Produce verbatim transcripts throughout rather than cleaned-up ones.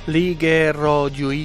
لیگ رادیویی.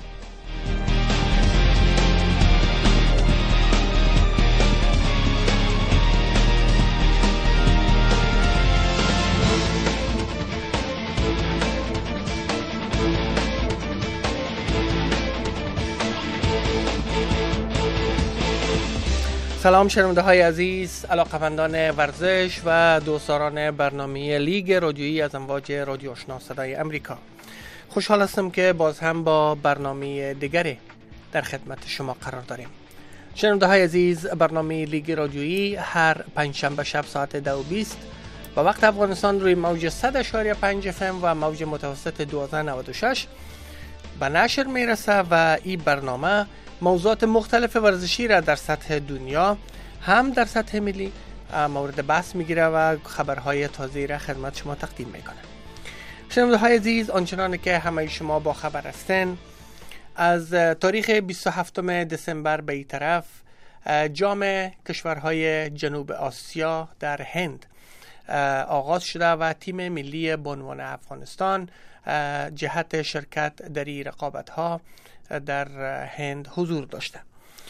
سلام شنونده های عزیز، علاقه‌مندان ورزش و دوستداران برنامه لیگ رادیویی از امواج رادیو آشنا صدای امریکا. خوشحال هستم که باز هم با برنامه دیگری در خدمت شما قرار داریم. شنونده های عزیز، برنامه لیگ رادیویی هر پنجشنبه شب ساعت دو و بیست با وقت افغانستان روی موج صد و پنج اف ام و موج متوسط دوازده نود و شش به نشر میرسه و این برنامه موضوعات مختلف ورزشی را در سطح دنیا هم در سطح ملی مورد بحث میگیره و خبرهای تازه را خدمت شما تقدیم میکنه. شنونده های عزیز، آنچنان که همه شما با خبر هستین، از تاریخ بیست و هفتم دسامبر به این طرف جام کشورهای جنوب آسیا در هند آغاز شده و تیم ملی بانوان افغانستان جهت شرکت در این رقابت‌ها در هند حضور داشته.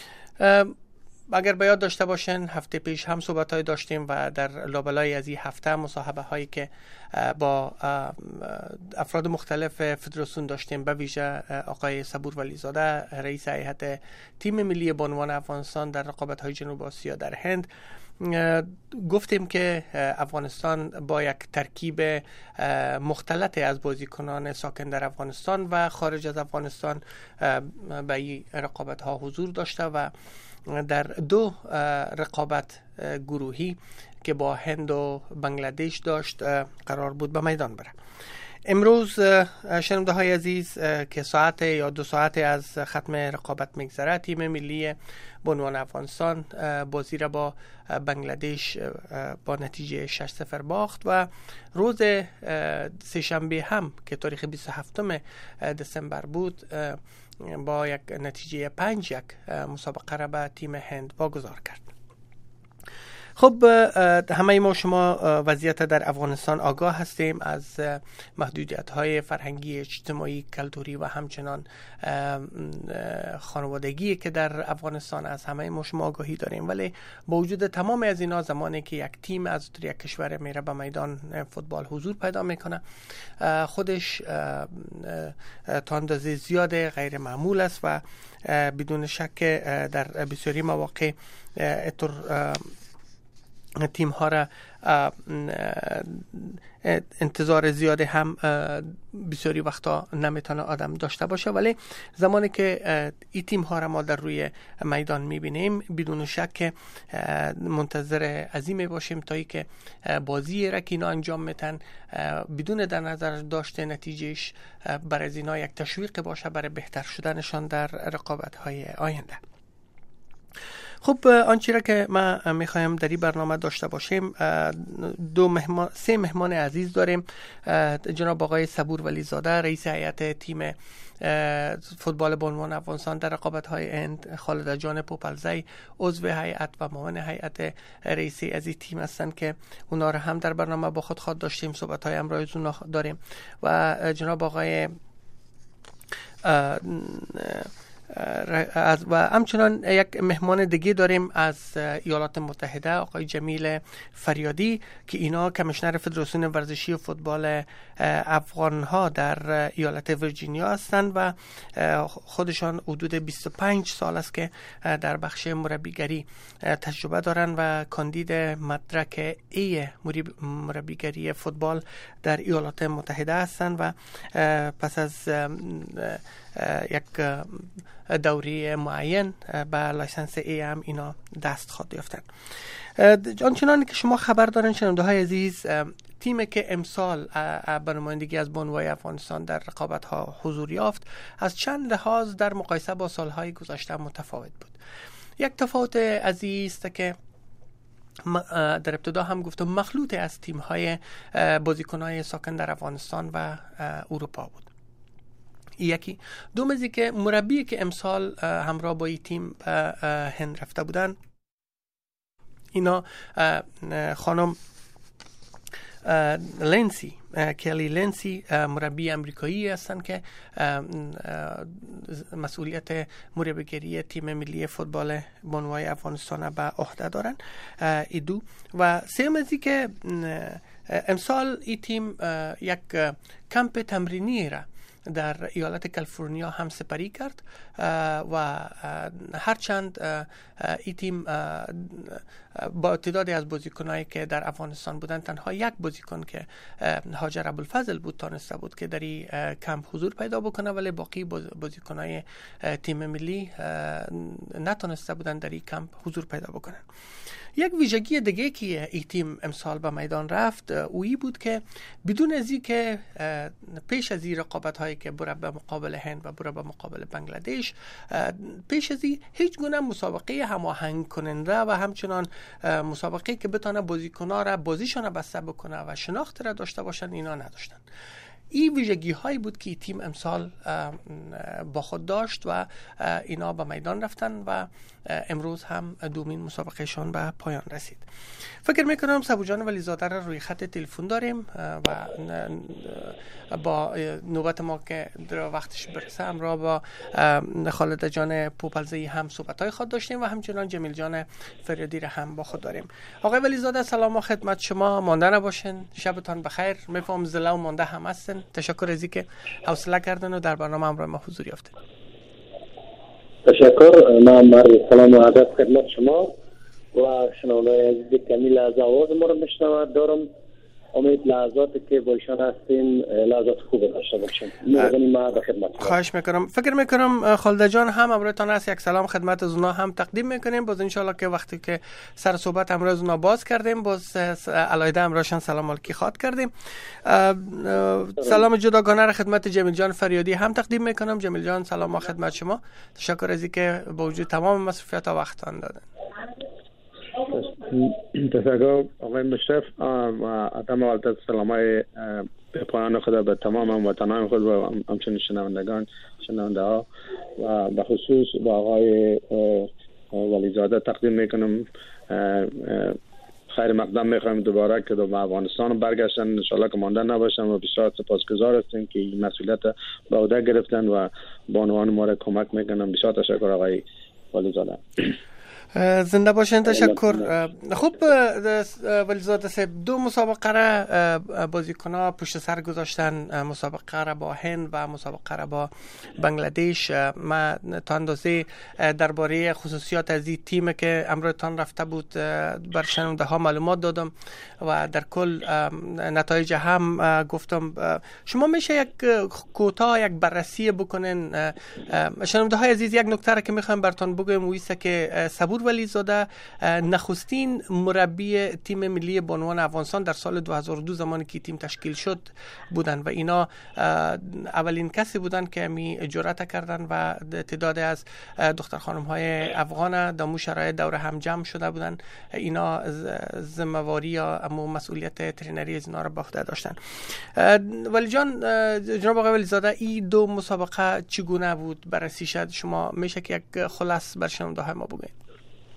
اگر به یاد داشته باشین هفته پیش هم صحبت‌های داشتیم و در لابلای از این هفته مصاحبه هایی که با افراد مختلف فدراسیون داشتیم، به ویژه آقای صبور ولیزاده رئیس هیئت تیم ملی بانوان افغانستان در رقابت‌های جنوب آسیا در هند، گفتیم که افغانستان با یک ترکیب مختلط از بازیکنان ساکن در افغانستان و خارج از افغانستان به این رقابت ها حضور داشته و در دو رقابت گروهی که با هند و بنگلادش داشت قرار بود به میدان بره. امروز شنونده های عزیز که ساعت یا دو ساعت از ختم رقابت میگذره، تیم ملی بانوان افغانستان بازی را با بنگلادش با نتیجه شش صفر باخت و روز سه‌شنبه هم که تاریخ بیست و هفتم دسامبر بود با یک نتیجه پنج یک مسابقه را به تیم هند واگذار کرد. خب همه ما شما وضعیت در افغانستان آگاه هستیم از محدودیت‌های فرهنگی، اجتماعی، کلتوری و همچنان خانوادگی که در افغانستان از همه ما شما آگاهی داریم، ولی با وجود تمام از اینا زمانی که یک تیم از یک کشور میره به میدان فوتبال حضور پیدا میکنه، خودش تا اندازه زیاد غیر معمول است و بدون شک در بسیاری مواقع اتر تیم ها را انتظار زیاده هم بسیاری وقتا نمیتونه آدم داشته باشه، ولی زمانی که این تیم ها را ما در روی میدان میبینیم بدون شک منتظر عظیمی باشیم تا ای که بازی را که اینا انجام میتن بدون در نظر داشته نتیجهش برای اینا یک تشویق باشه برای بهتر شدنشان در رقابت های آینده. خب آنچه را که ما میخوایم در این برنامه داشته باشیم، دو مهمان سه مهمان عزیز داریم. جناب آقای صبور ولیزاده رئیس هیئت تیم فوتبال بانوان افغانستان در رقابت‌های هند، خالده جان پوپلزی عضو هیئت و معاون هیئت رئیسی از این تیم هستند که اونا را هم در برنامه با خود خواد داشتیم، صحبت‌های امروز اونا داریم و جناب آقای از و همچنان یک مهمان دیگه داریم از ایالات متحده، آقای جمیل فریادی که اینا کمیشنر فدراسیون ورزشی و فوتبال افغان ها در ایالت ویرجینیا هستند و خودشان حدود بیست و پنج سال است که در بخش مربیگری تجربه دارن و کاندید مدرک ای مربیگری فوتبال در ایالات متحده هستند و پس از یک دوری معین به لایسنس ای هم اینا دست خواهد یافتن. آنچنانی که شما خبر دارین شنونده های عزیز، تیمی که امسال به نمایندگی از بانوان افغانستان در رقابت ها حضور یافت از چند لحاظ در مقایسه با سالهای گذشته متفاوت بود. یک تفاوت عزیز است که در ابتدا هم گفتم مخلوط از تیم های بازیکن های ساکن در افغانستان و اروپا بود. یکی دوم از که مربی که امسال همراه با این تیم هند رفته بودن، اینا خانم لنسی کلی لنسی مربی امریکایی هستند که مسئولیت مربیگری تیم ملی فوتبال بانوای افغانستان به عهده دارن ایدو. و سوم از این که امسال این تیم یک کمپ تمرینی را در ایالت کالیفرنیا هم سپری کرد و هرچند این تیم با تعدادی از بازیکنایی که در افغانستان بودند، تنها یک بازیکن که هاجر ابوالفضل بود تانسته بود که در این کمپ حضور پیدا بکنه، ولی باقی بازیکنای تیم ملی نتانسته بودند در این کمپ حضور پیدا بکنن. یک ویژگی دیگه که این تیم امسال به میدان رفت اویی بود که بدون از این که پیش از این رقابت هایی که بره به مقابل هند و بره به مقابل بنگلادش، پیش از این هیچ گونه مسابقه هماهنگ کننده و همچنان مسابقه که بتونه بازیکن‌ها را بازیشان بسته بکنه و شناخت را داشته باشن اینا نداشتن. این ویژگی هایی بود که تیم امسال با خود داشت و اینا به میدان رفتن و امروز هم دومین مسابقهشان به پایان رسید. فکر میکنم سبو جان ولیزاده را روی خط تلفن داریم و با نوبت ما که در وقتش برسه همراه با خالد جان پوپلزی هم صحبت های خود داشتیم و همچنان جمیل جان فریادی را هم با خود داریم. آقای ولیزاده سلام و خدمت شما، مانده نباشین، شبتان بخیر. میفهم زله و مانده هم هستن. تشکر از اینکه حوصله کردن و در برنامه همراه ما حضور یافتین. تشکر. من عرض سلام و ادب خدمت شما و شنوندگان عزیز که می لحظه آواز ما رو میشنوند. دارم امید لحظاتی که با ایشان هستیم لحظات خوب داشته باشیم. می‌دونیم ما به خدمت. خواهش میکنم. فکر میکنم خالد جان هم امروزتان است، یک سلام خدمت از اونا هم تقدیم میکنیم. باز ان شاءالله که وقتی که سر صحبت امروز اونا باز کردیم باز علایده امروزشان سلام علیکی خواد کردیم. سلام جداگانه را خدمت جمیل جان فریادی هم تقدیم میکنم. جمیل جان سلام و خدمت شما. تشکر از اینکه با وجود تمام مصروفیات وقتتان دادن. تشکر آقای مشرف و اتم والت سلامای به پایان خدا به تمام وطنان خود و همچنین شنوندگان شنونده ها و به خصوص با آقای ولیزاده تقدیم میکنم. خیر مقدم میخوایم دوباره که به افغانستان برگشتن، انشالله که مانده نباشن و بسیار سپاسگزار هستیم که این مسئولیت به عهده گرفتن و بانوان ما را کمک میکنن. بسیار تشکر آقای ولیزاده. زنده باشین. تشکر. خب ولیزاده صاحب، دو مسابقه را بازیکن‌ها پشت سر گذاشتن، مسابقه را با هند و مسابقه را با بنگلادش. ما تا اندازه درباره خصوصیات از این تیم که امروزتان رفته بود بر شنونده ها معلومات دادم و در کل نتایج هم گفتم. شما میشه یک کوتاه یک بررسی بکنین شنونده های عزیز؟ یک نکته را که میخوایم براتون بگم ویسه که صبور ولیزاده نخستین مربی تیم ملی بانوان افغانستان در سال دو هزار و دو زمانی که تیم تشکیل شد بودن و اینا اولین کسی بودن که می جرأت کردن و تعداد از دختر خانم های افغان در مو شرایط دور هم جمع شده بودن. اینا ذمه‌واری یا مسئولیت ترینری از اینا را به عهده داشتن. ولی جان، جناب آقای ولیزاده، این دو مسابقه چگونه بود؟ بررسی شد شما میشه که یک خلاص بر شنونده های ما بگید؟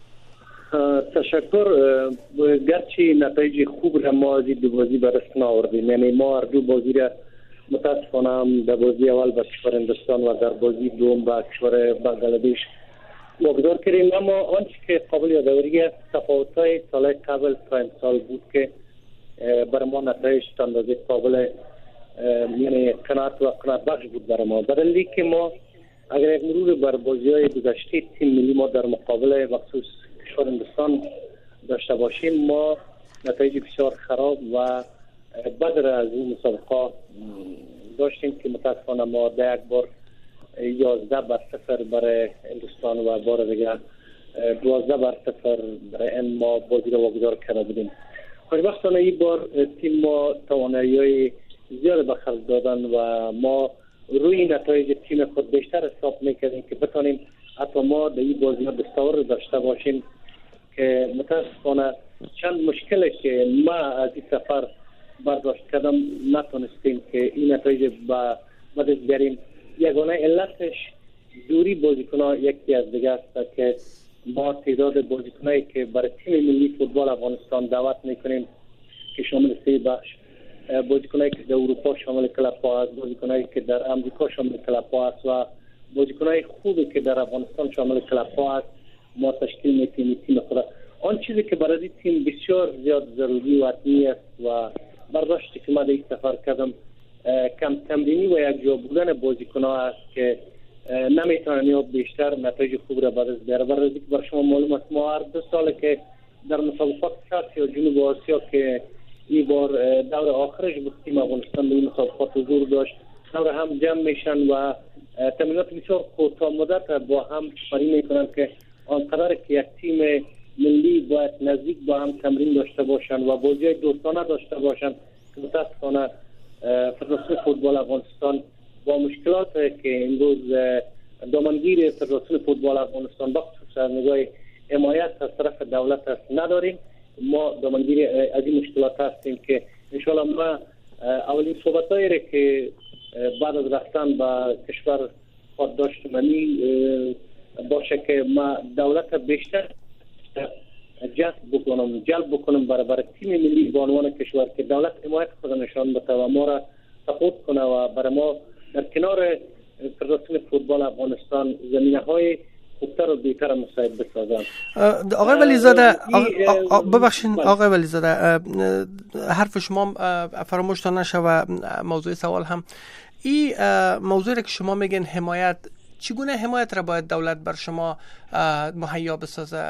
تشکر. گرچه نتایج خوب را ما از دو بازی به دست نآوردیم، یعنی ما هر دو بازی را متاسفانه در بازی اول به کشور هندوستان و در بازی دوم به کشور بنگلادش واگذار کردیم، اما آنچه که قابل یادآوری است تفاوت‌های سال قبل تا امسال بود که برای ما نتایج تا اندازه قابل یعنی قناعت و قناعت بخش بود برای ما. به دلیلی که ما اگر یک مرور بر بازی‌های گذشته تیم ملی ما در مقابل مخصوص کشور هندوستان داشته باشیم، ما نتایج بسیار خراب و بدر از این مسابقه داشتیم که متاسفانه ما در یک بار یازده بر صفر برای هندوستان و بار دیگر دوازده بر صفر برای این ما بازی را واگذار کرده بودیم. خوشبختانه این بار تیم ما توانایی‌های زیاد به خرج دادن و ما روی نتایج تیم خود بیشتر حساب میکردیم که بتانیم حتی ما در این بازی ها دستاورد داشته باشیم که متاسفانه چند مشکلی که ما از این سفر برداشت کردم نتونستیم که این نتایج به دست بیاریم. یگانه علتش دوری بازیکن‌ها یکی از دیگه است که ما تعداد بازیکنایی که برای تیم ملی فوتبال افغانستان دعوت میکنیم که شامل سه بخش بازیکنایی که در اروپا شامل کلاب‌ها است، بازیکنایی که در آمریکا شامل کلاب‌ها است و بازیکنای خوبی که در افغانستان شامل کلاب‌ها است ما تشکیل می‌دیم تیم خود. آن چیزی که برای تیم بسیار زیاد ضروری و حتمی است و برداشتی که ما در این سفر کردم کم تمرینی و یک جا بودن بازیکن‌ها است که نمیتونن یا بیشتر نتایج خوب را برای بیاره. برای اینکه بر شما معلوم است ما هر دو ساله که در مسابقات کاف یا جنوب آسیا که این بار دور آخرش بود تیم افغانستان به این مسابقات حضور داشت، دور هم جمع میشن و تمرینات بسیار کوتاه مدت با هم تمرین میکنن که آنقدر که یک تیم ملی باید نزدیک با هم تمرین داشته باشن و بازی دوستانه داشته باشن که متاسفانه فدراسیون فوتبال افغانستان با مشکلات که امروز دامنگیر فدراسیون فوتبال افغانستان با خصوص نگاه حمایت از طرف دولت است نداریم. ما دامنگیر از این مشکلات هستیم که انشاءالله ما اولین صحبتایی را که بعد از رفتن به کشور خود داشتمانی باشه که ما دولت بیشتر جذب بکنم جلب بکنم برای برای تیم ملی بانوان کشور که دولت حمایت خود نشان بده و ما را سپورت کنه و برای ما در کنار فدراسیون فوتبال افغانستان زمینه‌های خوبتر و بهتر مساعد بسازن. آقای ولیزاده ببخشید آقای ولیزاده حرف شما فراموش نشه و موضوع سوال هم این موضوعی که شما میگن حمایت، چگونه حمایت را باید دولت بر شما مهیا بسازه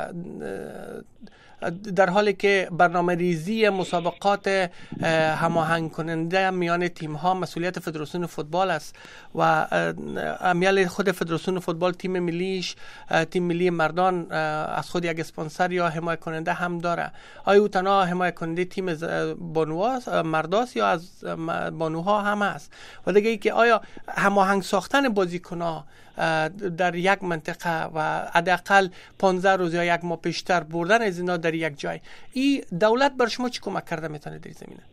در حالی که برنامه ریزی مسابقات هماهنگ کننده میان تیم ها مسئولیت فدراسیون فوتبال است و امیال خود فدراسیون فوتبال تیم ملیش تیم ملی مردان از خود یک اسپانسر یا حمایت کننده هم داره؟ آیا او تنها حمایت کننده تیم بانواست مرداست یا از بانوها هم است؟ و دیگه ای که آیا هماهنگ ساختن بازیکن‌ها در یک منطقه و حداقل پانزده روز یا یک ماه پیشتر بردن از اینا در یک جای، این دولت بر شما چی کمک کرده میتونه در زمینه؟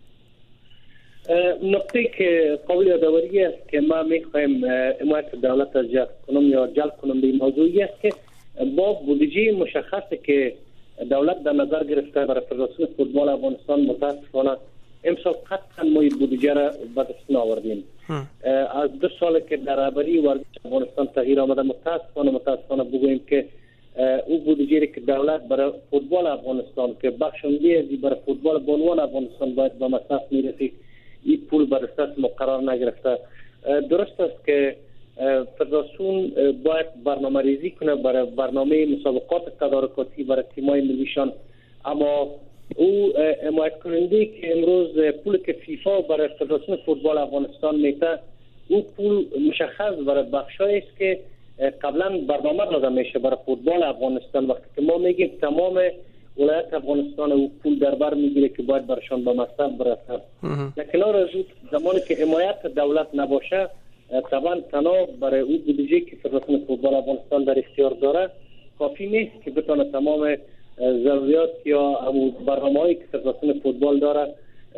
نکته که قابل یادآوری است که ما میخوایم حمایت دولت از جلب کنم یا جلب کنم به این موضوعی است که با بودجه مشخصی که دولت در نظر گرفته برای فدراسیون فوتبال افغانستان متاسفانه امسال قطعا ما این بودجه را به دست نآوردیم. از دو سال که در رهبری ورزش افغانستان تغییر آمده متاسفانه متاسفانه بگوییم که او بودجه که دولت برای فوتبال افغانستان که بخشنده ازی برای فوتبال بانوان افغانستان باید به مصرف میرسید این پول بر اساس مقرر نگرفته. درست است که فدراسیون باید برنامه ریزی کنه برای برنامه مسابقات تدارکاتی برای تیمای ملیشان، اما او حمایت کننده که امروز پول که فیفا برای فدراسیون فوتبال افغانستان میده او پول مشخص برای بخشایی است که قبلا برنامه داده میشه برای فوتبال افغانستان. وقتی که ما میگیم تمام ولایت افغانستان او پول در بر میگیره که باید برشان به مصرف برسه. در کنار از او زمانی که حمایت دولت نباشه طبعا تنها برای او بودجه که فدراسیون فوتبال افغانستان در اختیار داره کافی نیست که بتونه تمام ضروریات یا برنامه‌هایی که فدراسیون فوتبال داره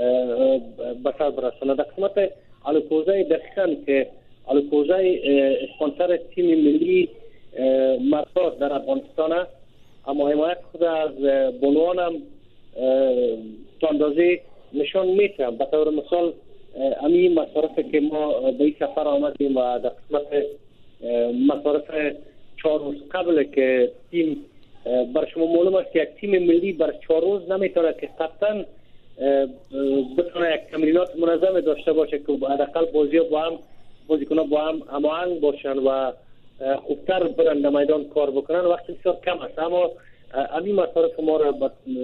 به سر برسونه. در قسمت الکوزای دقیقاً که الکوزای اسپانسر تیم ملی مردا در افغانستان است، اما حمایت خود از بانوان هم تا اندازه نشان میده. به طور مثال همین مصارفی که ما به این سفر آمدیم و در قسمت مصارف چهار روز قبل که تیم بر شما معلوم است که یک تیم ملی بر چهار روز نمیتونه که قطعا بتونه یک تمرینات منظم داشته باشه که حداقل بازی‌ها با هم بازیکن‌ها با هم هماهنگ باشن و خوبتر برن در میدان کار بکنن. وقتی بسیار کم است، اما همین مصارف ما را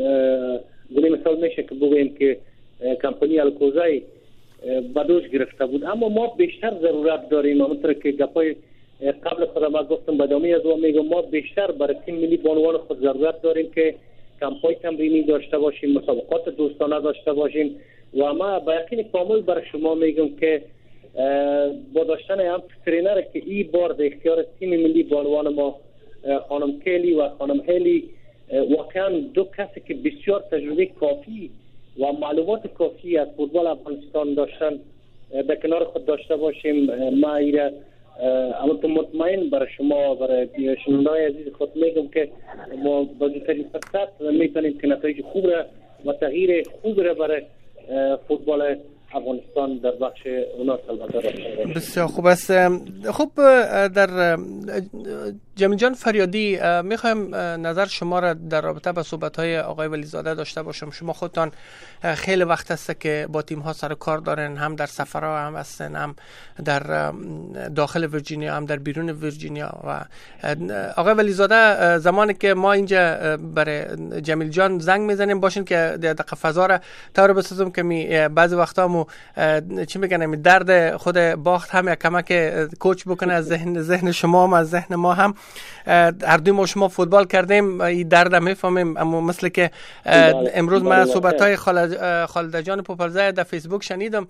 به مثال میشه که بگوییم که کمپانی الکوزای بدوش گرفته بود، اما ما بیشتر ضرورت داریم. همونطور که گپای قبل خود ما گفتم بدامی از ما میگم ما بیشتر برای تیم ملی بانوان خود ضرورت داریم که کمپای تمرینی داشته باشیم، مسابقات دوستانه داشته باشیم و ما با یقین کامل برای شما میگم که با داشتن هم ترینر که این بار در اختیار تیم ملی بانوان ما خانم کیلی و خانم هیلی واقعا دو کسی که بسیار تجربه کافی و معلومات کافی از فوتبال افغانستان داشتن در کنار خود داشته باشیم. ما ایره البته مطمئن برای شما برای شنونده‌های عزیز خود میگم که ما با زودترین فرصت میتونیم که نتایج خوب را و تغییر خوب را برای فوتبال افغانستان در بخش اونا البته داشته. بسیار خوب است. خب در جمیل جان فریادی میخوایم نظر شما را در رابطه با صحبت‌های آقای ولیزاده داشته باشم. شما خودتان خیلی وقت است که با تیم‌ها سر کار دارن، هم در سفرها هم هستن، هم در داخل ویرجینیا هم در بیرون ویرجینیا. و آقای ولیزاده زمانی که ما اینجا برای جمیل جان زنگ میزنیم باشین که دقیقه فضا را طور بسازم که می بعضی وقتا مو چی میگن می درد خود باخت هم یک کمک کوچ بکنه از ذهن ذهن شما هم از ذهن ما هم. هر دوی ما شما فوتبال کردیم، این درد هم میفهمیم. اما مثل که امروز من صحبت های خالد جان پوپلزای در فیسبوک شنیدم،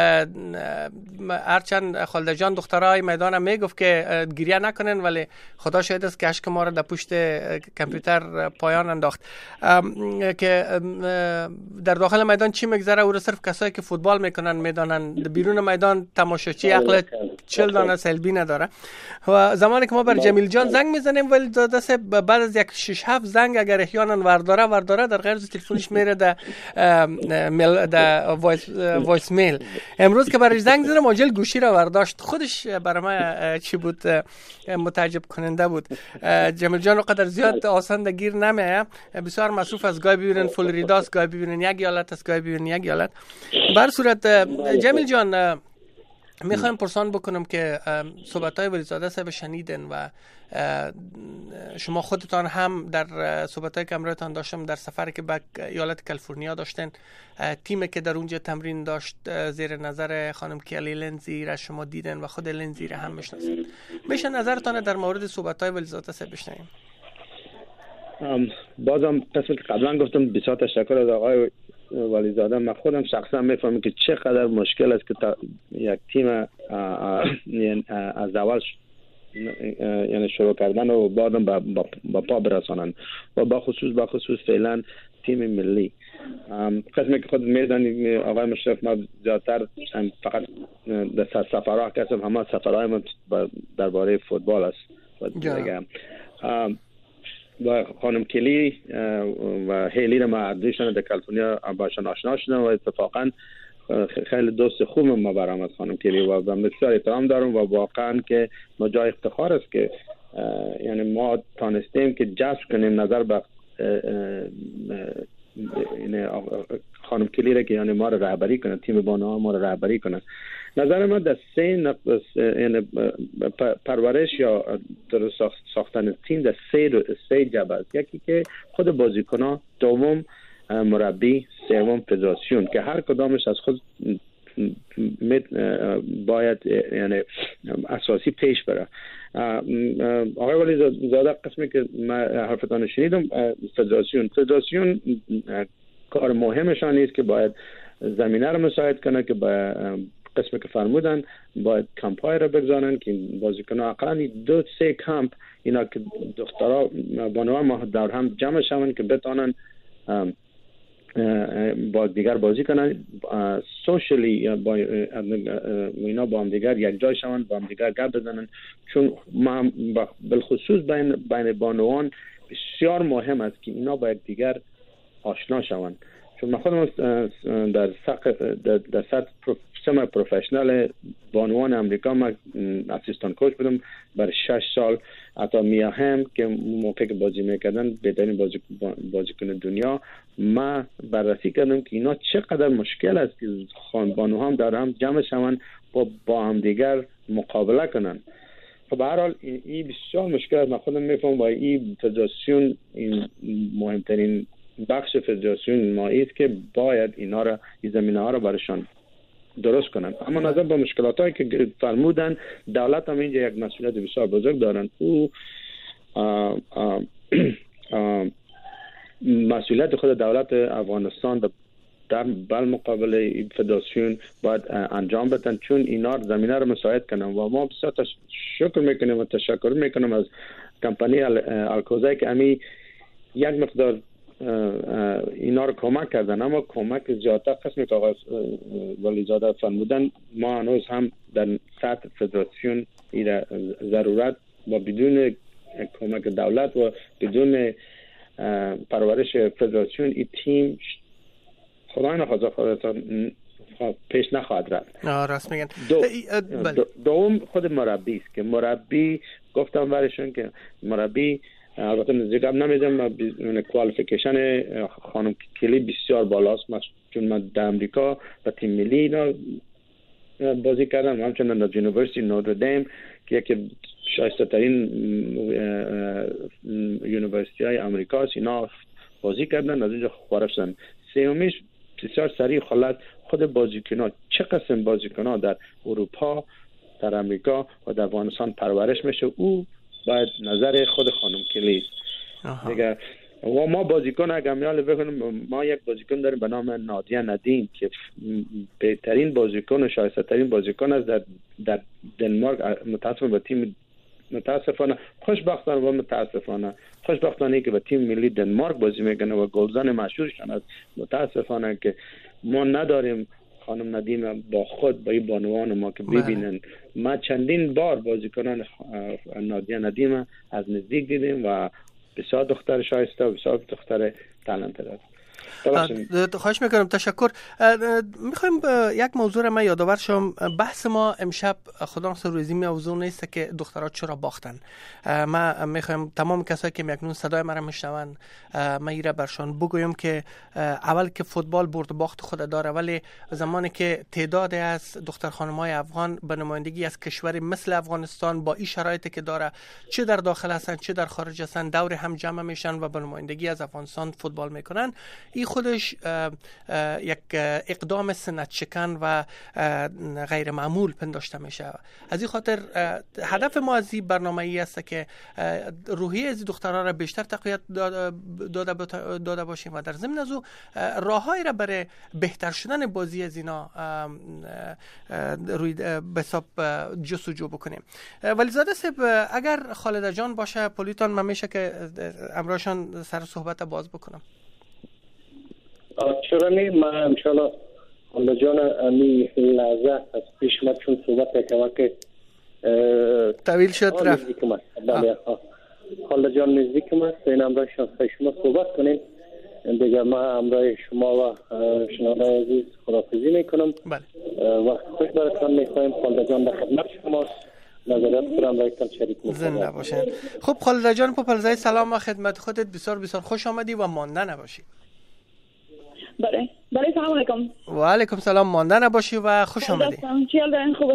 هرچند خالد جان دخترای میدان هم میگفت که گریه نکنن، ولی خدا شاهد است که اشک ما را در پشت کامپیوتر پایان انداخت. که در داخل میدان چی میگذره او را صرف کسایی که فوتبال میکنن میدانن، بیرون میدان تماشاچی عقل چل دانه سلبی نداره. و زمانی که ما بر جمیل جان زنگ میزنیم ولی دسته بعد از یک شش هفت زنگ اگر احیانا ورداره ورداره در غیر از تلفنش میره در میل در وایس وایس میل. امروز که برای زنگ زدم ماجل گوشی را ورداشت، خودش برای ما چی بود متعجب کننده بود. جمیل جان رو قدر زیاد آسان گیر نمیه، بسیار مصروف از گاهی ببینن فلوریداس، گاهی ببینن یک ایالت است، گاهی ببینن یک ایالت. بر صورت جمیل جان میخوایم پرسان بکنم که صحبت‌های ولیزاده صاحب شنیدن و شما خودتان هم در صحبت‌های که امروزتان داشتم در سفری که به ایالت کالیفرنیا داشتن، تیمی که در اونجا تمرین داشت زیر نظر خانم کلی لنزی را شما دیدن و خود لنزی را هم میشناسید. میشه نظرتان در مورد صحبت‌های ولیزاده صاحب بشنویم؟ بازم قسمت که قبلا گفتم بسیار تشکر از آقای ولیزاده. من خودم شخصا میفهمم که چقدر مشکل است که یک تیم از اول یعنی شروع کردن و بعدم با, با پا برسانن و با خصوص با خصوص فعلا تیم ملی. قسمی که خود میدونید آقای مشرف، ما زیادتر فقط در سفرها کسب همه سفرهای من درباره فوتبال است و دیگه و خانم کلی و هیلی را ما دوشان در کالیفرنیا باشن آشنا شدم و اتفاقا خیلی دوست خوب ما برام از خانم کلی و بسیار احترام دارم و واقعا که ما جای افتخار است که یعنی ما تانستیم که جذب کنیم نظر به خانم کلی را که یعنی ما را رهبری کنه، تیم بانوان ما را رهبری کنه. نظر من در سه نقص یعنی پرورش یا درست ساختن تیم در سه سه جبهه است. یکی که خود بازیکن‌ها، دوم مربی، سوم فدراسیون که هر کدامش از خود باید یعنی اساسی پیش بره. آقای ولی زاده قسمی که من حرفتان شنیدم، فدراسیون فدراسیون کار مهمشان نیست که باید زمینه رو مساعد کنه که با قسمی که فرمودن باید کمپای را بگذارن که بازیکن‌ها اقلا دو سه کمپ اینا که دخترها بانوان ما در هم جمع شون که بتانن با دیگر بازی کنن، سوشلی با اینا با هم دیگر یک جای شون، با هم دیگر گپ بزنن، چون ما بالخصوص بین بین بانوان بسیار مهم است که اینا با دیگر آشنا شون. چون من خودم در سقف در, در سطح سمی پروفشنال بانوان امریکا ما اسیستان کوچ بودم برای شش سال. حتی میا هم که موقع که بازی میکردن بهترین بازی بازیکن دنیا، ما بررسی کردم که اینا چقدر مشکل است که خان بانوها هم در هم جمع شون با با هم دیگر مقابله کنن. خب به هر حال این بسیار مشکل است. من خودم میفهمم با این فدراسیون این مهمترین بخش فدراسیون ما است که باید اینا را این زمینه ها را برشان درست کنن. اما نظر به مشکلات هایی که فرمودن، دولت هم اینجا یک مسئولیت بسیار بزرگ دارن. او آه آه آه مسئولیت خود دولت افغانستان در بالمقابل فدراسیون باید انجام بدن، چون اینا زمینه رو مساعد کنن و ما بسیار تشکر میکنیم و تشکر میکنم از کمپانی الکوزای که امی یک مقدار اینا رو کمک کردن، اما کمک زیادتر قسمی که آقای ولیزاده فرمودن ما هنوز هم در سطح فدراسیون ایره ضرورت و بدون کمک دولت و بدون پرورش فدراسیون این تیم خدای نخواسته پیش نخواهد رفت. راست میگن. دو دو دوم خود مربی است که مربی گفتم برایشون که مربی البته نزدیکم نمیدونم کوالیفیکیشن خانم کلی بسیار بالاست، چون من در امریکا با تیم ملی اینا بازی کردم، همچنین در یونیورسیتی نوتردیم که یکی شایسته ترین یونیورسیتی های امریکا است، اینا بازی کردن، از اینجا خارج شدن. سومیش بسیار سریع خلاص خود بازیکن‌ها، چه قسم بازیکن‌ها در اروپا، در امریکا و در افغانستان پرورش میشه، او باید نظر خود خانم کلی دیگه. و ما بازیکن اگر میال بکنیم، ما یک بازیکن داریم به نام نادیه ندیم که بهترین بازیکن و شایسته ترین بازیکن است در در دنمارک. متاسفانه به تیم متاسفانه خوشبختانه و متاسفانه خوشبختانه که به تیم ملی دنمارک بازی میکنه و گلزن مشهورشان است. متاسفانه که ما نداریم خانم ندیم با خود با این بانوان ما که ببینن. ما چندین بار بازیکنان نادیه ندیم از نزدیک دیدیم و بسیار دختر شایسته و بسیار دختر تالنتد است. خواهش میکنم، تشکر. میخوایم یک موضوع ما یادآور شم. بحث ما امشب خدا روزی موضوع نیست که دخترها چرا باختن. ما میخوایم تمام کسایی که میکنون صدای ما را میشنون، ما ایره برشان بگویم که اول که فوتبال برد باخت خود داره، ولی زمانی که تعدادی از دختر خانم‌های افغان به نمایندگی از کشوری مثل افغانستان با این شرایطی که داره، چه در داخل هستن چه در خارج هستن، دور هم جمع میشن و به نمایندگی از افغانستان فوتبال میکنن، این خودش یک اقدام سنت شکن و غیر معمول پنداشته میشه. از این خاطر هدف ما از این برنامه ای است که روحیه از دخترها را بیشتر تقویت داده, داده باشیم و در ضمن از او راههایی را برای بهتر شدن بازی از اینا روی به حساب جستجو بکنیم. ولی زاده صاحب، اگر خالده جان باشه پولیتان، من میشه که امروزشان سر صحبت باز بکنم. چرا نه؟ من انشالله خالده جان امی لحظه از پیش من چون صحبت که وقت طویل شد رفت. بله خالده جان نزدیکم است. این امروز شما صحبت کنیم دیگه. ما امروز شما و شنوندگان عزیز خداحافظی میکنم. بله. وقت خوش براتون میخوایم. خالده جان در خدمت شماست. نظرات خودم را یکم شریک میکنم. زنده باشین. خب خالده جان پوپلزای، سلام و خدمت خودت. بسیار بسیار خوش آمدی و مانده نباشی. بله بله سلام علیکم. و علیکم سلام، مانده نباشی و خوش آمدی. چی حال دارین؟ خوبه؟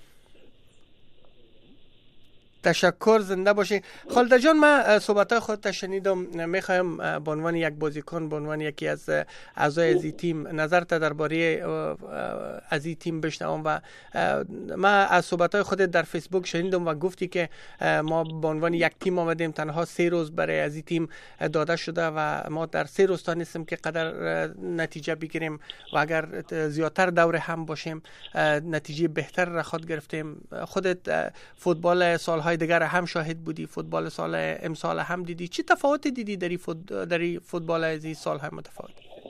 تشکر، زنده باشین. خالده جان، من صحبت‌های خودت شنیدم. میخوایم به عنوان یک بازیکن، به عنوان یکی از اعضای از این تیم نظرت درباره از این تیم بشنوم. و من از صحبت‌های خودت در فیسبوک شنیدم و گفتی که ما به عنوان یک تیم آمدیم، تنها سه روز برای از این تیم داده شده و ما در سه روز تا نیستیم که قدر نتیجه بگیریم و اگر زیادتر دور هم باشیم نتیجه بهتر را خود گرفتیم. خودت فوتبال سالهای دیگر هم شاهد بودی، فوتبال سال امسال هم دیدی. چی تفاوتی دیدی در در فوتبال از این سال هم متفاوت؟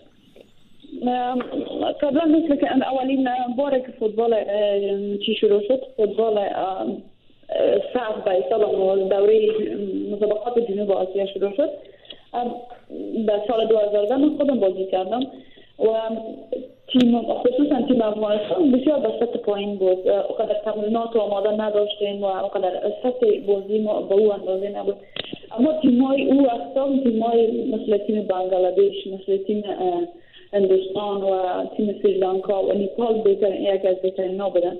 قبلا مثل که اولین بار که فوتبال چی شروع شد، فوتبال صعب به سال دوره مسابقات جنوب آسیا شروع شد. در سال دو هزار و ده من خودم بازی کردم و تیم خصوصا تیم افغانستان بسیار به سطح پایین بود. اونقدر تمرینات آماده نداشتیم و اونقدر سطح بازی ما به او اندازه نبود. اما تیم‌های او اصلا تیم‌های مثل تیم بنگلادش، مثل تیم هندوستان و تیم سریلانکا و نیپال بهترین یک از بهترین ها بودن.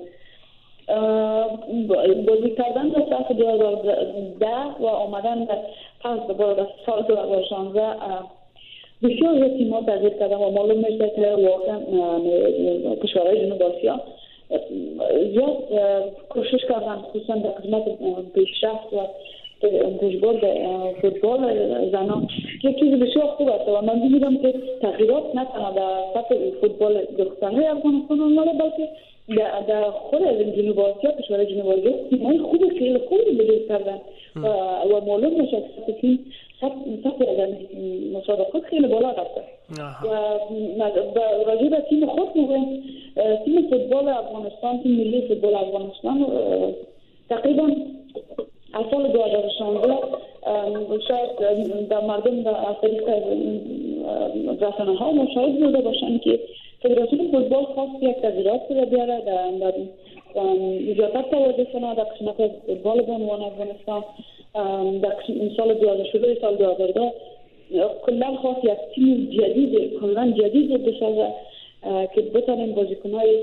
بازی کردن در سال دو هزار و ده و آمدن در پس در سال دو هزار و شانزده بسیار از تیم‌ها تغییر کردن و معلوم میشه که واقعا کشورهای جنوب آسیا زیاد کوشش کردن خصوصا در خدمت پیشرفت و پیشبرد فوتبال زنان. یک چیز بسیار خوب است و من دیدم که تغییرات نه تنها در سطح فوتبال دخترهای افغانستان آمده بلکه در خود جنوب آسیا، کشورهای جنوب آسیا تیم‌های خوب خیلی خوبی بزرگ کردن و معلوم میشه که سطح تیم سطح از مسابقات خیلی بالا رفته. و راجع به تیم خود میگم، تیم فوتبال افغانستان، تیم ملی فوتبال افغانستان تقریبا از سال دو هزار و شانزده شاید در مردم در طریق رسانه ها مشاهده بوده باشن که فدراسیون فوتبال خواست یک تغییرات رو بیاره در زیادتر توجه کنه در قسمت فوتبال به عنوان افغانستان. در سال دو هزار و شش سال دو هزار و دو کلا خواست یک تیم جدید کلا جدید بسازه که بتونیم بازیکن‌های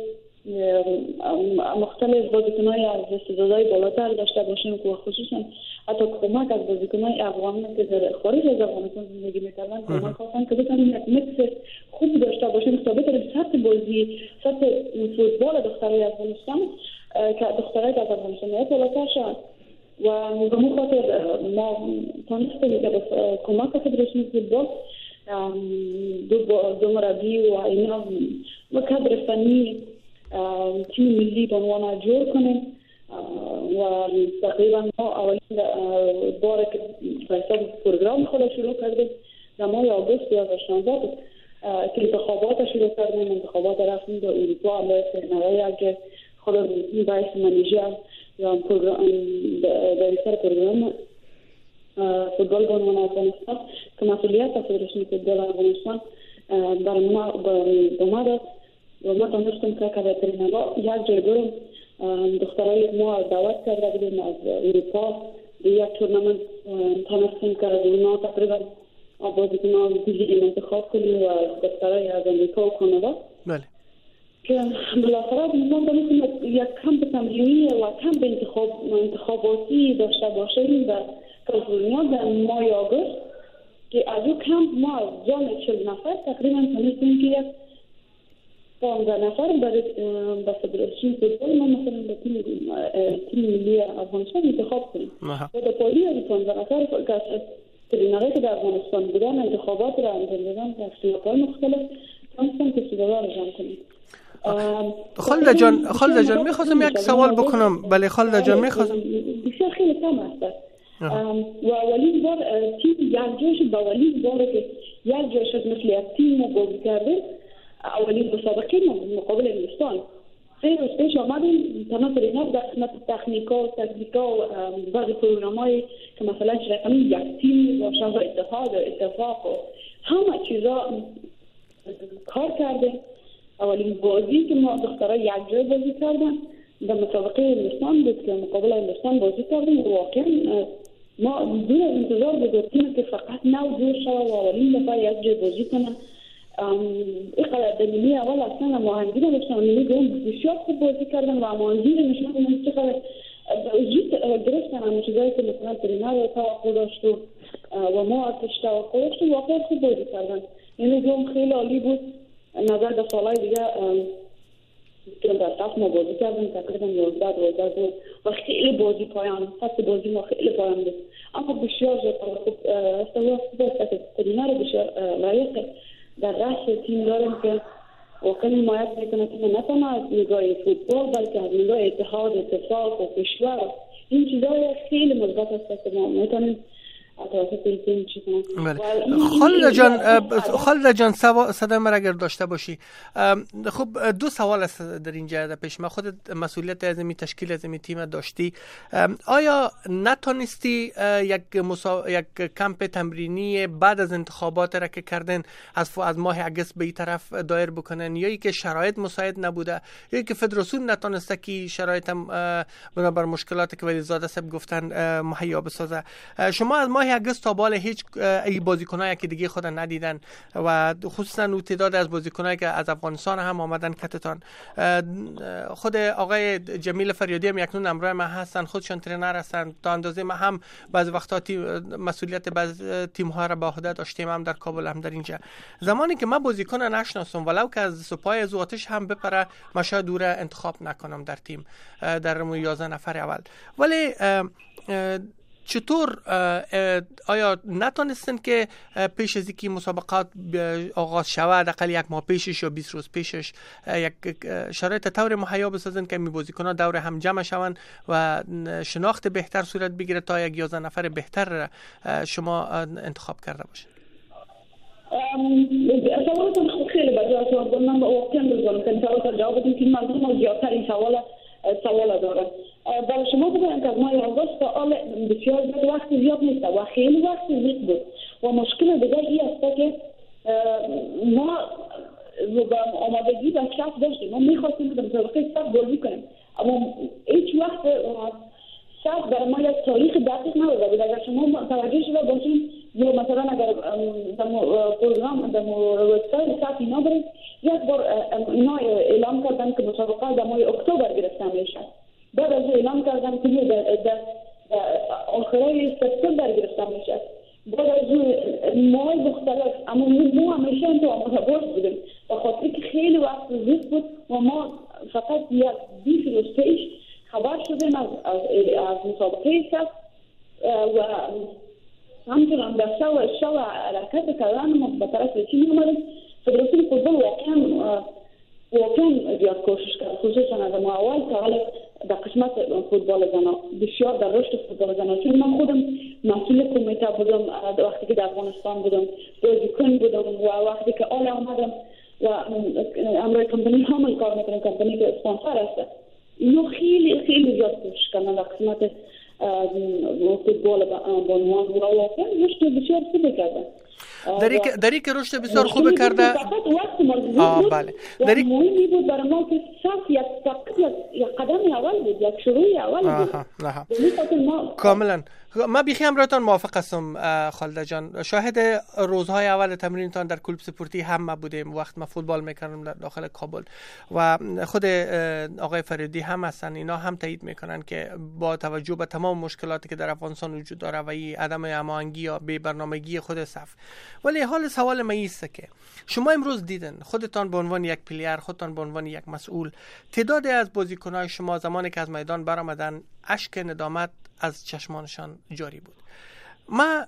مختلف بازیکن‌های از استعدادهای بالاتر داشته باشیم که خصوصا حتی کمک از بازیکن‌های افغانی که در خارج از افغانستان زندگی می‌کردن کمک خواستن که بتونیم یک میکس خوب داشته باشیم تا بتونیم سطح بازی سطح فوتبال دخترای افغانستان که دخترای از افغانستان بالاتر شد و به همین خاطر ما تونستیم که با کمک فدراسیون فوتبال دو دو مربی و اینا و کادر فنی تیم ملی به عنوان جور کنیم و تقریبا ما اولین بار که حساب پروگرام خود شروع کردیم در ماه آگوست دو هزار و شانزده که انتخابات شروع کردیم. انتخابات رفتیم در اروپا علیه سرنوایی که خود باعث منیجر یا پروگرام دایرکتر پروگرام فوتبال به عنوان افغانستان که مسئولیت فدراسیون فوتبال افغانستان بر ما به ما داد و ما تونستیم که کارترین با یک جای برم دخترای ما دعوت کرده بودیم از اروپا یک تورنمنت تونستیم که از اونا تقریبا بازیکن‌ها دیگه انتخاب کنیم و دخترای از امریکا و کانادا بله که بالاخره ما تونستیم یک کمپ تمرینی و کمپ انتخاب انتخاباتی داشته باشیم در کالیفرنیا در ماه آگوست که از اون کمپ ما از جان چهل نفر تقریبا تونستیم که یک پانزده نفر به فدراسیون فوتبال ما مثلا به تیم ملی افغانستان انتخاب کنیم و در پایه از پانزده نفر که ترینرهایی که در افغانستان بودن انتخابات را انجام دادن در سیاق‌های مختلف تونستم که سیدادا را جمع کنیم. خالده جان خالده جان میخواستم یک سوال بکنم. بله خالده جان میخواستم بسیار خیلی کم است و اولین بار تیم یک جایش با اولین بار که یک جایش مثل یک تیم ما بازی کرده اولین مسابقه مقابل انگلستان سه روز پیش آمدیم تمام ترینر در قسمت تکنیکا و تکنیکا و بعضی پروگرام‌های که مثلا شرکمی یک تیم و شما اتحاد و اتفاق و همه چیزا کار کرده. اولین بازی که ما دخترها یک جای بازی کردن در مسابقه انگلستان بود که مقابل انگلستان بازی کردیم و واقعا ما دور از انتظار بودیم که فقط نو دور شد و اولین دفعه یک جای بازی کنن. اینقدر در نیمه اول اصلا ماهنگی نداشتن و نیمه دوم بسیار خوب بازی کردن و ماهنگی رو نشون دادن چقدر زود درستن همه چیزایی که مثلا ترینر توقع داشت و ما ارتش توقع داشت و واقعا خوب بازی کردن. نیمه دوم خیلی عالی بود. نظر در سالهای دیگه که در صف ما بازی کردیم تقریبا یازده دوازده بود و خیلی بازی پایان فصل بازی ما خیلی پایان بود اما بسیار زیاد خوب استوار خوب است که ترینر رو بسیار لایق در رأس تیم داریم که واقعا حمایت میکنه که نه تنها از نگاه فوتبال بلکه از نگاه اتحاد اتفاق و کشور این چیزای خیلی مثبت است که ما میتونیم خالده جان خالده جان صدای من اگر داشته باشی خب دو سوال است در اینجا در پیش ما. خودت مسئولیت از این تشکیل از این تیم داشتی، آیا نتونستی یک مسا... یک کمپ تمرینی بعد از انتخابات را که کردن از از ماه اگست به این طرف دایر بکنن یا ای که شرایط مساعد نبوده یا که فدراسیون نتونسته که شرایط بنابر مشکلاتی که ولیزاده صاحب گفتن مهیا بسازه؟ شما از ماه اگست تا بال هیچ ای بازیکنایی که دیگه خود ندیدن و خصوصا اون تعداد از بازیکنایی که از افغانستان هم آمدن کتتان، خود آقای جمیل فریادی هم یکنون امروز ما هستن، خودشون ترینر هستن، تا اندازه ما هم بعضی وقتا مسئولیت بعض تیم ها را به عهده داشتیم هم در کابل هم در اینجا. زمانی که من بازیکن نشناسم ولو که از سپاه از آتش هم بپره ما شاید دوره انتخاب نکنم در تیم در مو یازده نفر اول، ولی چطور آیا نتونستن که پیش از اینکه مسابقات آغاز شود حداقل یک ماه پیشش یا بیست روز پیشش یک شرایط طور مهیا بسازن که می بازیکن‌ها دور هم جمع شوند و شناخت بهتر صورت بگیره تا یک یازده نفر بهتر شما انتخاب کرده باشه؟ سوالتون خیلی بجا سوال من واقعا بگم که سوال جواب بدم که مردم زیادتر این سوال سوال دارن. برای شما بگم که از ماه آگوست تا آل بسیار زیاد وقت زیاد نیست و خیلی وقت زیاد بود و مشکل دیگه ای است که ما آمادگی و شرط داشتیم. ما میخواستیم که مسابقه صف بازی کنیم، اما هیچ وقت صف برای ما یک تاریخ دقیق نبوده بود. اگر شما توجه شده باشین یا مثلا اگر در پروگرام در وبسایت صف اینا برید، یک بار اینا اعلام کردن که مسابقه در ماه اکتبر گرفته میشه. بعد از اعلام کردن که در آخرای سپتامبر گرفته میشه. بعد از ماه مختلف، اما ما همیشه این تو آماده باش بودیم و خاطر که خیلی وقت زود بود و ما فقط یک بیست روز پیش خبر شدیم از, از, از مسابقه صف و همچنان در شو شو حرکت کردن ما به طرف چین اومدیم. فدراسیون فوتبال واقعا واقعا زیاد کوشش کرد، خصوصا از ما اول تا حالا در قسمت فوتبال زنان بسیار در رشد فوتبال زنان، چون من خودم مسئول کمیته بودم وقتی که در افغانستان بودم، بازیکن بودم و وقتی که آل آمدم و امروی کمپانی هامل کار میکنم، کمپانی که اسپانسر هست، اینو خیلی خیلی زیاد کوشش کردن در قسمت فوتبال بانوان و واقعا رشد بسیار خوبی کردن. داری که داری که رشد بسیار خوب کرده. آه بله. داری مهمی بود برای ما که صف یک یک قدم اول بود، یک شروع اول بود. آها آها. کاملا. ما بیخی همراهتان موافق هستم خالده جان. شاهد روزهای اول تمرینتان در کلوب سپورتی هم ما بودیم وقت ما فوتبال میکردم در داخل کابل و خود آقای فریدی هم هستن، اینا هم تایید میکنن که با توجه به تمام مشکلاتی که در افغانستان وجود داره و این عدم هماهنگی یا بی برنامگی خود صف، ولی حال سوال من ایسته که شما امروز دیدن خودتان به عنوان یک پلیر، خودتان به عنوان یک مسئول، تعدادی از بازیکن‌های شما زمانی که از میدان برآمدن اشک ندامت از چشمانشان جاری بود. ما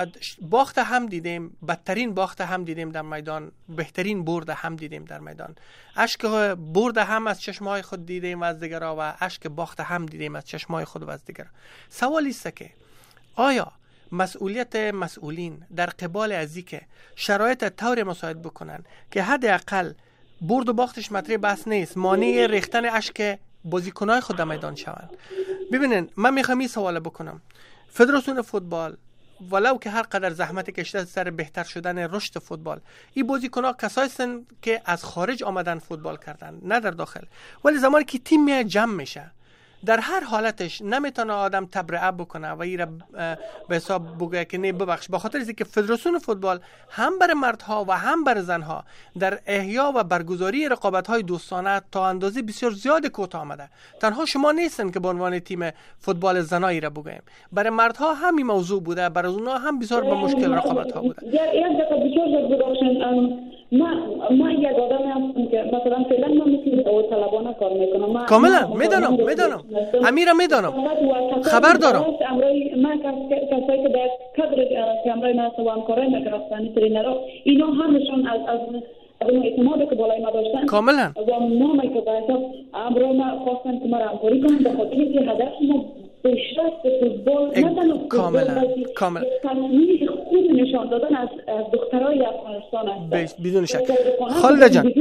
باخت هم دیدیم، بدترین باخت هم دیدیم در میدان، بهترین برد هم دیدیم در میدان. اشک برد هم از چشمای خود دیدیم و از دیگرها و اشک باخت هم دیدیم از چشمای خود و از دیگرها. سوالی است که آیا مسئولیت مسئولین در قبال از اینکه شرایط طور مساعد بکنن که حداقل برد و باختش مطرح بحث نیست، مانع ریختن اشک بازیکنای خود در میدان شوند. ببینن من میخوام این سوال بکنم، فدراسیون فوتبال ولو که هر قدر زحمت کشیده سر بهتر شدن رشد فوتبال، این بازیکن‌ها کسایی هستند که از خارج آمدن فوتبال کردن نه در داخل، ولی زمانی که تیم میاد جمع میشه در هر حالتش نمیتونه آدم تبرئه بکنه و این به حساب بگه که نه ببخش، به خاطر اینکه فدراسیون فوتبال هم برای مردها و هم برای زنها در احیا و برگزاری رقابت‌های دوستانه تا اندازه بسیار زیاد کوتاه آمده. تنها شما نیستن که به عنوان تیم فوتبال زنایی را بگیم، برای مردها همین موضوع بوده، برای اونها هم بسیار با مشکل رقابت‌ها بوده. یک دقیقه بسیار ببخشید، ما ما یک آدمی هستم که مثلا فعلا من مثل داوطلبانه کار میکنم. کاملا میدونم میدونم امیرم میدونم، خبر دارم. من کسایی که در کادر کامرای ما سو همکاری میکردن ترینرها، اینا همشون از از از اعتمادی که بالای ما داشتن کاملا و نامی که باید امروز ما خواستن که ما را همکاری کنیم به خاطر اینکه هدف ما پیشرفت فوتبال نه تنها کاملا کاملا تنظیم خوب نشان دادن از دخترای افغانستان است. بدون شک. خالده جان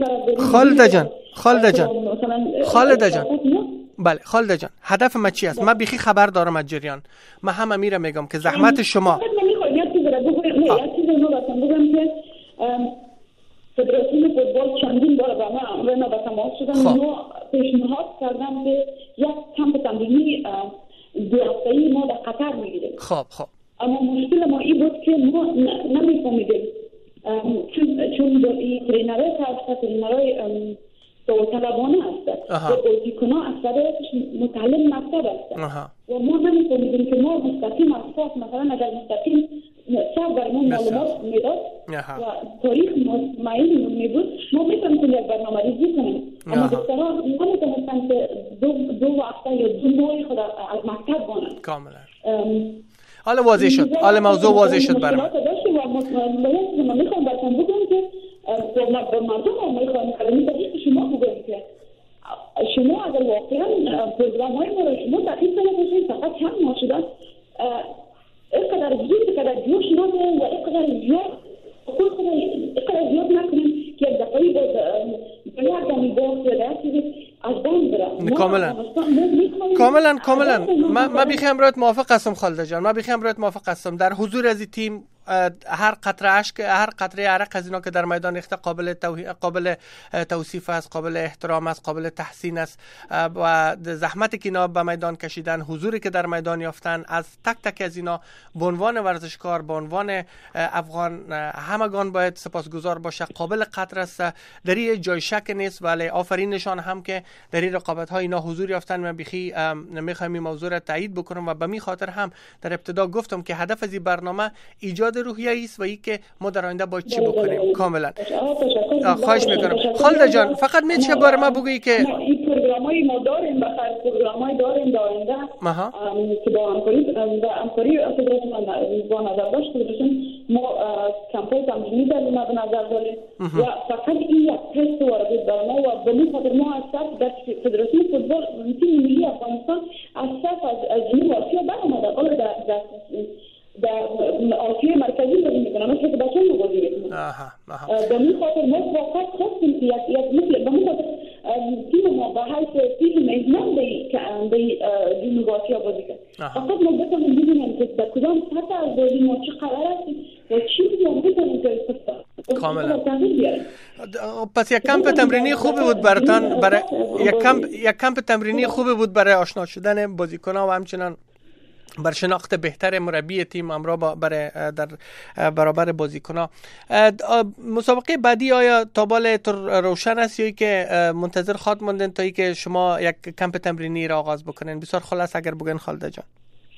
خالده جان خالده جان خالده جان بله خالده جان، هدف ما چی است؟ من بیخی خبر دارم از جریان، من هم امیره میگم که زحمت شما من میخوام یک چیز را بگم، یک چیز رو بگم بگم که فدراسیون فوتبال چندین بار با ما امروز ما با تماس شدن، ما پیشنهاد کردن که یک کمپ تمرینی دو هفته‌ای ما در قطر میگیریم. خب خب اما مشکل ما این بود که ما نمیفهمیدیم چون چون این ترینرهای هست، ترینرهای داوطلبانه هست و بازیکن‌ها اکثریتش متعلم مکتب هستند و ما نمی‌فهمیدیم که ما مستقیم از صف مثلا اگر مستقیم صف در ما معلومات میداد و تاریخ معین میبود ما میتونیم یک برنامه ریزی کنیم، اما دکترها نمیتونستن که دو دو هفته یا دو ماه خود از مکتب بانند. کاملا حالا واضح شد، حالا موضوع واضح شد برام. من میخوام براتون بگم که با مردم هم میخوام که شما بگوید که شما اگر واقعا پروگرام های ما را شما تحقیق کنید باشید فقط چند ماه شده اینقدر زود اینقدر جوش نده و اینقدر زیاد خود خود اینقدر زیاد نکنیم که یک دفعی باز یک دمی باز یا در چیزی از بان برم. کاملا کاملا کاملا من بیخی امرایت موافق هستم خالده جان، من بیخی امرایت موافق هستم. در حضور از این تیم هر قطره اشک، هر قطره عرق از اینا که در میدان ریخته قابل قابل توصیف است، قابل احترام است، قابل تحسین است و زحمتی که اینا به میدان کشیدن، حضوری که در میدان یافتن، از تک تک از اینا به عنوان ورزشکار، به عنوان افغان همگان باید سپاسگزار باشه. قابل قدر است، در این جای شک نیست، ولی آفرینشان هم که در این رقابت ها اینا حضور یافتن. من بخی میخوایم این موضوع را تایید بکنم و به می خاطر هم در ابتدا گفتم که هدف از این برنامه ایجاد روحیه است و این که ما در آینده باید چی بکنیم. کاملا خواهش میکنم. خالده جان فقط میشه بار ما بگویی که این پروگرامای ما داریم، بخیر پروگرامای داریم در آینده که با همکاری با همکاری فدراسیون با نظر داشت فدراسیون ما کمپای تمرینی داریم به نظر داریم و فقط این یک تست وارد در ما و به این خاطر ما از صف در فدراسیون فوتبال تیم ملی افغانستان از صف از جنوب آسیا برآمده بالا در در آسیای مرکزی بازی میکنن، مثل که بچه رو بازی میکنن. به این خاطر ما فقط خواستیم که یک یک مثل به این خاطر تیم ما به حیث تیم میزبان به جنوب آسیا بازی کرد. فقط ما بتونیم ببینیم که در کدام سطح از بازی ما چه قرار هستیم و چی ما بتونیم که استفاده کاملا. پس یک کمپ تمرینی خوبی بود براتان، برای یک کمپ یک کمپ تمرینی خوبی بود برای آشنا شدن بازیکن‌ها و همچنان بر شناخت بهتر مربی تیم امرا برای در برابر بازیکن‌ها. مسابقه بعدی آیا تابال روشن است یا که منتظر خواهد ماندن تا اینکه شما یک کمپ تمرینی را آغاز بکنین؟ بسیار خلاص اگر بگین خالده جان.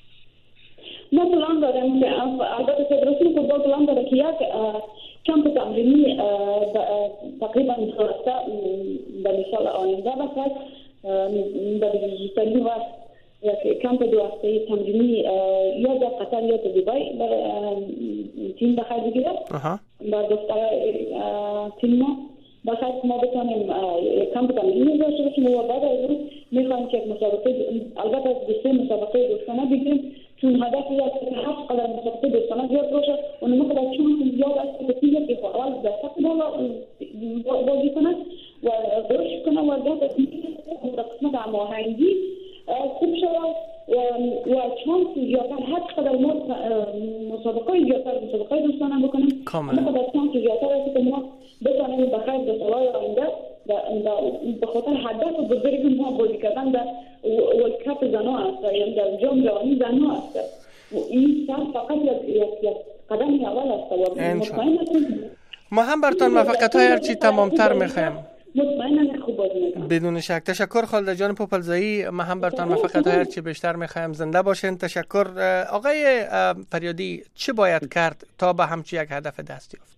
ما پلان داریم که البته فدراسیون فوتبال پلان داره که یک کمپ تمرینی تقریبا دو هفته به مثال آینده بسد در دیجیتالی و یک کمپ دو هفته تمرینی یا در قطر یا در دبی برای تیم بخیر بگیره در دفتر تیم ما بخیر ما بتانیم کمپ تمرینی داشته باشیم و بعد از اون میخوایم که مسابقه البته از دوسته مسابقه دوستانه بگیریم، چون هدف است که هفت قدر مسابقه دوستانه زیاد باشه و نمو قدر چون زیاد است که تیم که فعال در سطح بالا بازی کنه و رشد کنه و در قسمت هماهنگی خوب شود و چانس زیادتر هر قدر ما مسابقه زیادتر مسابقه دوستانه بکنیم اما قدر چانس زیادتر است که ما بتانیم بخیر در سالهای آینده به خاطر هدف بزرگ ما بازی کردن در ورلد کاپ زنها است، یعنی در جام جهانی زنها است. این سال فقط یک قدم اول است و مطمئن هستم ما هم براتون موفقیت‌های هرچی تمام‌تر می‌خوایم. مطمئنم خوب بازی می‌کنم. بدون شک. تشکر خالده جان پوپلزایی. ما هم براتون موفقیت‌های هرچی بیشتر می‌خوایم. زنده باشین. تشکر. آقای فریادی چه باید کرد تا به همچین یک هدف دست یافت؟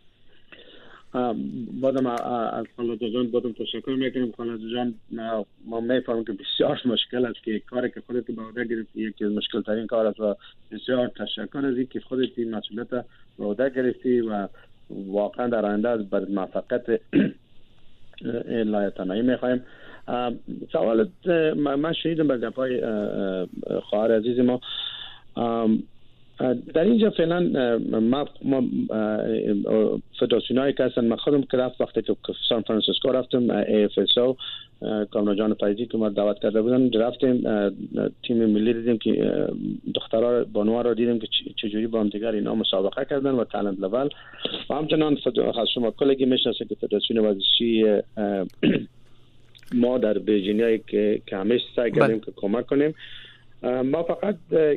بادم از خالده جان بادم تشکر میکنم. خالده جان ما میفهمم که بسیار مشکل است که کاری که خودت به عهده گرفتی یکی از مشکل ترین کار است و بسیار تشکر از اینکه خودت این مسئولیت به عهده گرفتی و واقعا در آینده از بر موفقیت لایتنایی میخوایم. سوالت من شنیدم به گپای خواهر عزیز ما در اینجا فعلا ما فدراسیونایی که هستن، من خودم که رفت وقتی که سان فرانسیسکو رفتم ای اف اس او کامران جان پایزی که ما دعوت کرده بودن رفتیم تیم ملی دیدیم که دخترها بانوها را دیدیم که چجوری با هم دیگر اینا مسابقه کردن و تالنت لول و همچنان از شما کلگی میشناسه که فدراسیون ورزشی ما در ویرجینیا که که همیشه سعی کردیم که کمک کنیم. ما فقط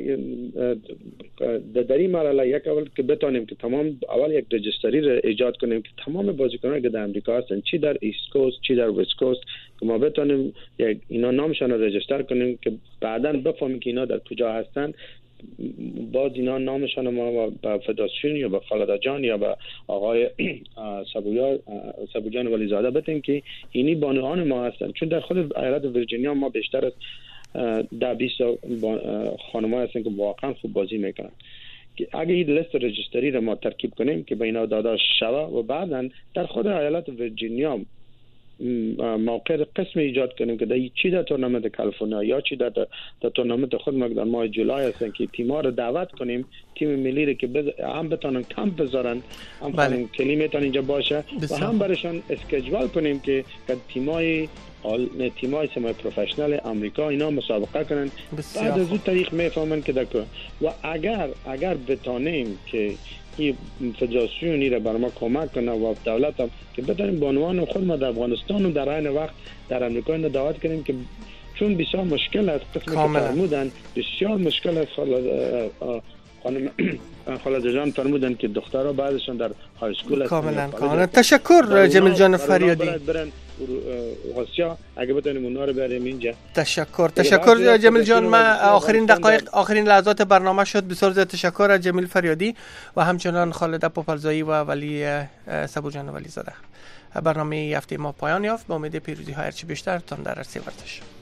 در این مرحله یک اول که بتانیم که تمام اول یک رجستری را ایجاد کنیم که تمام بازیکنان که در امریکا هستن چی در ایست کوست چی در وست کوست که ما بتانیم یک اینا نامشان را رجستر کنیم که بعداً بفهمیم که اینا در کجا هستن، باز اینا نامشان ما با فدراسیون یا با خالده جان یا با آقای سبویا سبوجان ولی زاده بتیم که اینی بانوان ما هستن، چون در خود ایالت ویرجینیا ما بیشتر از ده بیست خانم‌ها هستن که واقعا خوب بازی میکنن. اگه این لیست رجستری رو ما ترکیب کنیم که به اینا داده شوه و بعداً در خود ایالت ویرجینیا موقع قسم ایجاد کنیم که در چی در تورنمنت کالیفرنیا یا چی در در تورنمنت خود ما در ماه جولای هستن که تیم‌ها رو دعوت کنیم، تیم ملی رو که بز... هم بتونن کمپ بذارن، هم بله. کلیمتان اینجا باشه بسیار. و هم برشان اسکیجول کنیم که که تیم‌های حال تیمای سمای پروفشنال آمریکا اینا مسابقه کنن، بعد از اون طریق میفهمن که دکو و اگر اگر بتانیم که این فدراسیونی را بر ما کمک کنه و دولت هم که بتونیم بانوان خود ما در افغانستان و در این وقت در امریکا اینو دعوت کنیم که چون بسیار مشکل است قسمی که فرمودن بسیار مشکل است. خانم خالد جان فرمودن که دخترها بعضشون در های اسکول هستن. کاملا کاملا تشکر جمیل جان فریادی. برن آسیا اگه بتونیم اونها رو بریم اینجا. تشکر تشکر جمیل جان. ما آخرین دقایق آخرین لحظات برنامه شد. بسیار زیاد تشکر از جمیل فریادی و همچنان خالد پوپلزایی و ولی صبور جان ولی زاده. برنامه هفته ما پایان یافت. با امید پیروزی های هرچی بیشتر تان در عرصه ورزش.